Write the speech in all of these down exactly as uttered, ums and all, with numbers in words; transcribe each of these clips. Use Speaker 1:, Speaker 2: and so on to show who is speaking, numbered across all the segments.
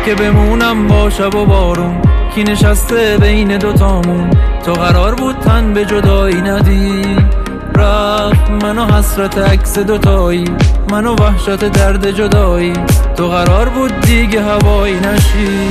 Speaker 1: که بمونم با شب و بارون کی نشسته بین دوتامون. تو قرار بود تن به جدایی ندی، رفت منو حسرت عکس دوتایی، منو وحشت درد جدایی. تو قرار بود دیگه هوایی نشی،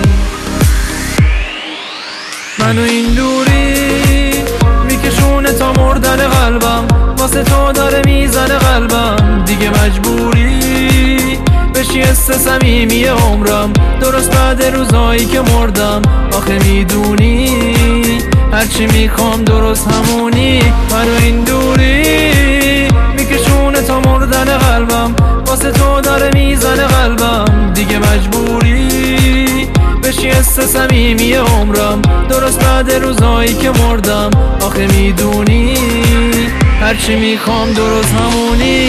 Speaker 1: منو این دوری میکشونه تا مردن قلبم، واسه تو داره میزنه قلبم. دیگه مجبوری بشی حس صمیمی عمرم، درست بعد روزایی که مردم. آخه میدونی هرچی میخوام درست همونی. منو این دوری میکشونه تا مردن قلبم، واسه تو داره میزنه قلبم. دیگه مجبوری بشی حس صمیمی عمرم، درست بعد روزایی که مردم. آخه میدونی هرچی میخوام درست همونی.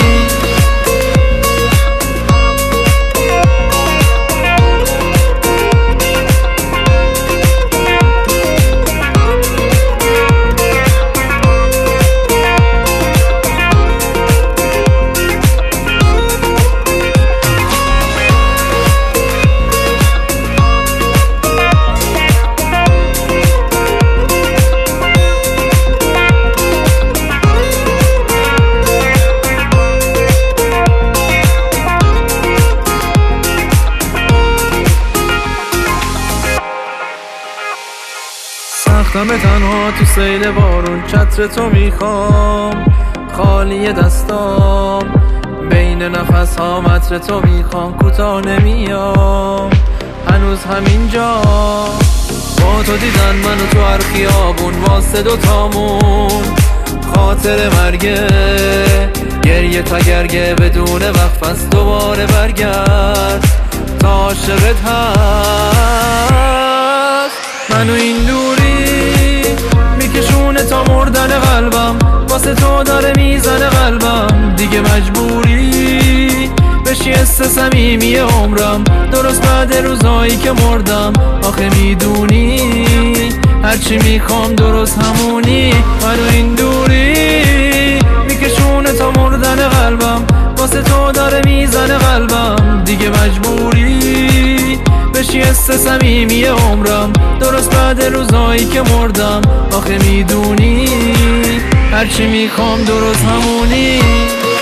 Speaker 1: سختم تنها تو سیل بارون، چتر تو میخوام خالی دستام، بین نفس ها متر تو میخوام کوتاه نمیام. هنوز همینجا با تو دیدن منو تو هر خیابون، واسه دوتامون خاطر مرگه. گریه تا گرگه بدون وقت پس دوباره برگرد تا عاشقت هست. منو این دوری میکشونه تا مردن قلبم، واسه تو داره میزنه قلبم. دیگه مجبوری بشی حس صمیمی عمرم، درست بعد روزایی که مردم. آخه میدونی هرچی میخوام درست همونی. منو این دوری میکشونه تا مردن قلبم، واسه تو داره میزنه قلبم. دیگه مجبوری بشی حس صمیمی عمرم، درست بعد روزایی که مردم. آخه میدونی هرچی میخوام درست همونی.